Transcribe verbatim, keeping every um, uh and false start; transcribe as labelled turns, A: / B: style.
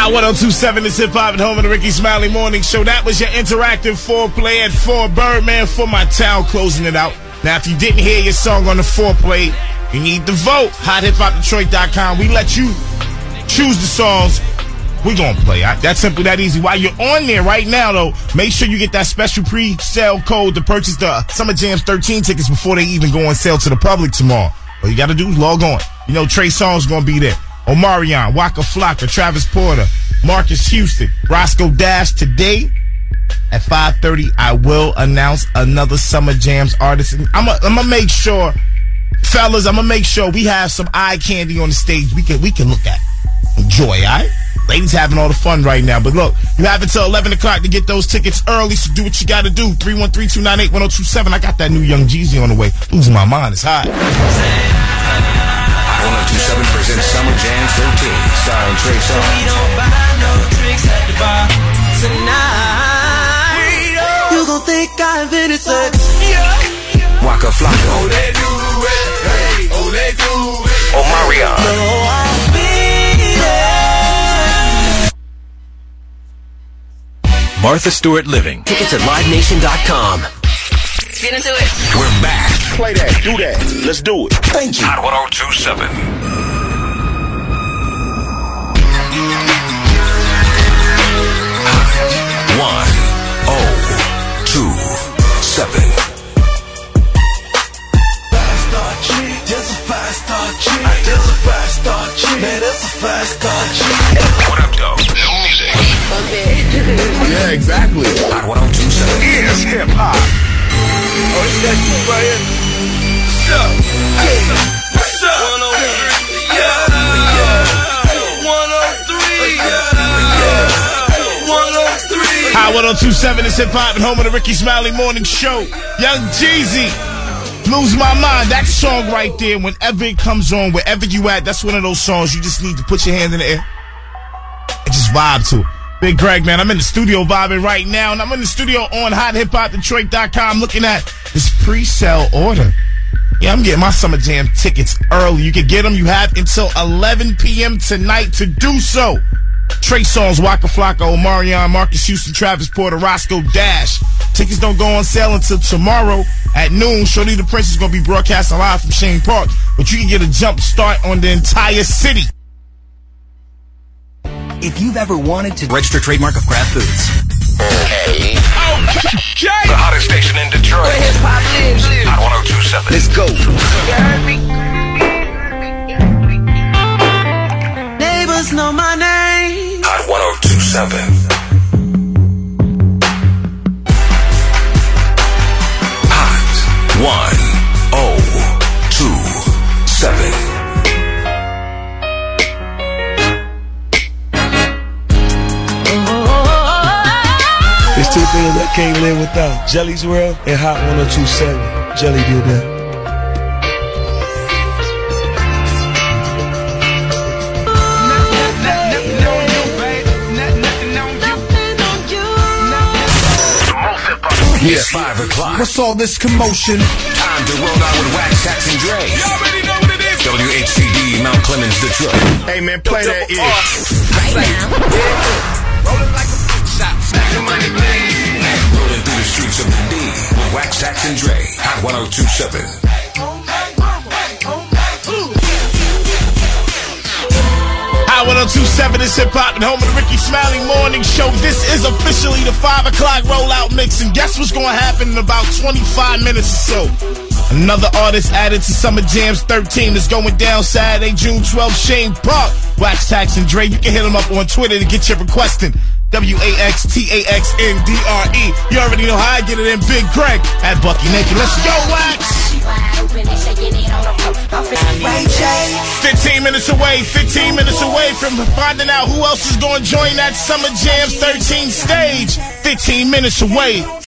A: Hot one oh two point seven is Hip Hop at home of the Ricky Smiley Morning Show. That was your interactive foreplay at four. Birdman for my town, closing it out. Now, if you didn't hear your song on the foreplay, you need to vote. hot hip hop detroit dot com. We let you choose the songs we're going to play. Right? That's simple, that easy. While you're on there right now, though, make sure you get that special pre-sale code to purchase the Summer Jams thirteen tickets before they even go on sale to the public tomorrow. All you got to do is log on. You know, Trey Songz going to be there. Omarion, Waka Flocka, Travis Porter, Marcus Houston, Roscoe Dash. Today at five thirty, I will announce another Summer Jams artist. I'm going to make sure, fellas, I'm going to make sure we have some eye candy on the stage we can we can look at. Enjoy, all right? Ladies having all the fun right now. But look, you have until eleven o'clock to get those tickets early, so do what you got to do. three one three, two nine eight, one oh two seven. I got that new Young Jeezy on the way. Losing my mind. It's hot.
B: one oh two seven presents Summer Jams thirteen, starring Trey Songz. We don't buy no drinks at the bar tonight. You gon' think I invented sex. Waka Flocka. Oh, they do it. Hey, oh, they do it. Omarion. No, I'll be there. Martha Stewart Living. Tickets at live nation dot com.
C: Get into it.
B: We're back.
A: Play that. Do that. Let's do it.
B: Thank you. Hot one oh two point seven. one oh two seven. Five-star chick. There's a five-star chick. There's a five-star chick. Man, there's a five-star chick. What up, though? No music.
A: Yeah, exactly.
B: Hot one oh two point seven.
A: Yes, hip hop.
D: Oh, it's that you right here. What's up? What's up? one oh three. Yeah. one oh three. Yeah. one oh three.
A: Hot one oh two point seven is Hip Hop at home of the Ricky Smiley Morning Show. Young Jeezy. Lose My Mind. That song right there, whenever it comes on, wherever you at, that's one of those songs you just need to put your hand in the air and just vibe to it. Big Greg, man, I'm in the studio vibing right now, and I'm in the studio on hot hip hop detroit dot com looking at this pre-sale order. Yeah, I'm getting my Summer Jam tickets early. You can get them. You have until eleven p.m. tonight to do so. Trey Songz, Waka Flocka, Omarion, Marcus Houston, Travis Porter, Roscoe Dash. Tickets don't go on sale until tomorrow at noon. Shorty the Prince is going to be broadcasting live from Shane Park, but you can get a jump start on the entire city.
E: If you've ever wanted to register trademark of Kraft Foods.
B: Okay.
A: Okay.
B: The hottest station in Detroit.
C: Where hip hop lives.
B: Hot one oh two point seven.
E: Let's go.
D: Neighbors know my name.
B: Hot one oh two point seven. Hot one oh two point seven.
F: There's two things I can't live without. Jelly's World and Hot one oh two point seven. Jelly did that.
B: It's five o'clock.
G: What's all this commotion?
B: Time to roll out with Wax, Tax, and Dre.
A: You already know what it is.
B: W H C D, Mount Clemens, Detroit.
A: Hey, man, play that ear.
C: Right now.
B: Rolling like a big shot. Stacking money, please. Rolling through the streets of the D with Wax, Tax, and Dre. Hot one oh two point seven.
A: Hot one oh two point seven is Hip Hop and home of the Ricky Smiley Morning Show. This is officially the five o'clock rollout mix, and guess what's going to happen in about twenty-five minutes or so? Another artist added to Summer Jams thirteen is going down Saturday, June twelfth, Shane Park. Wax, Tax, and Dre. You can hit them up on Twitter to get your requesting. W A X T A X N D R E. You already know how I get it in. Big Greg at Bucky Naked. Let's go, Wax! fifteen minutes away, fifteen minutes away from finding out who else is going to join that Summer Jams thirteen stage. fifteen minutes away.